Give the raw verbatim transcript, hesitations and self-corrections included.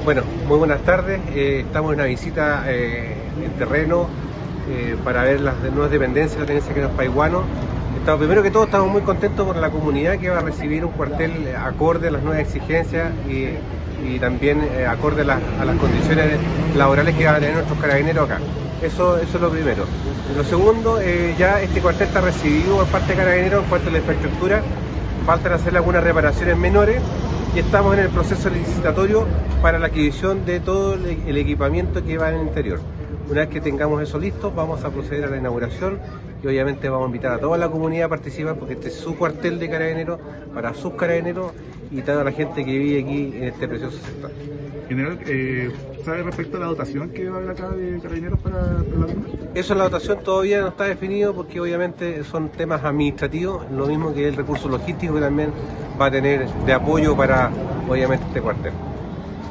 Bueno, muy buenas tardes. Eh, estamos en una visita eh, en terreno eh, para ver las nuevas dependencias, la tenencia que nos paiguano. Estamos, primero que todo, estamos muy contentos por la comunidad que va a recibir un cuartel acorde a las nuevas exigencias y, y también eh, acorde a las, a las condiciones laborales que van a tener nuestros carabineros acá. Eso, eso es lo primero. Lo segundo, eh, ya este cuartel está recibido por parte de carabineros en cuanto a la infraestructura. Faltan hacer algunas reparaciones menores y estamos en el proceso licitatorio para la adquisición de todo el equipamiento que va en el interior. Una vez que tengamos eso listo, vamos a proceder a la inauguración y obviamente vamos a invitar a toda la comunidad a participar porque este es su cuartel de carabineros para sus carabineros y toda la gente que vive aquí en este precioso sector. General, eh, ¿sabe respecto a la dotación que va a haber acá de carabineros para, para la misma? Eso en la dotación todavía no está definido porque obviamente son temas administrativos, lo mismo que el recurso logístico que también va a tener de apoyo para obviamente este cuartel.